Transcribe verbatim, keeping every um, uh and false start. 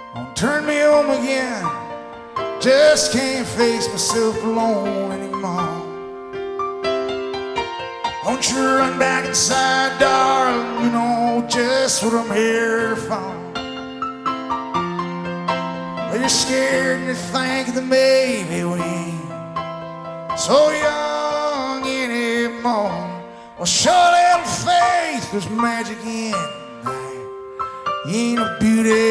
Don't turn me home again. Just can't face myself alone anymore. Won't you run back inside, darling? You know just what I'm here for. You're scared and you're thinking that maybe we ain't so young anymore. Well, show a little faith, there's magic in that. You ain't a beauty.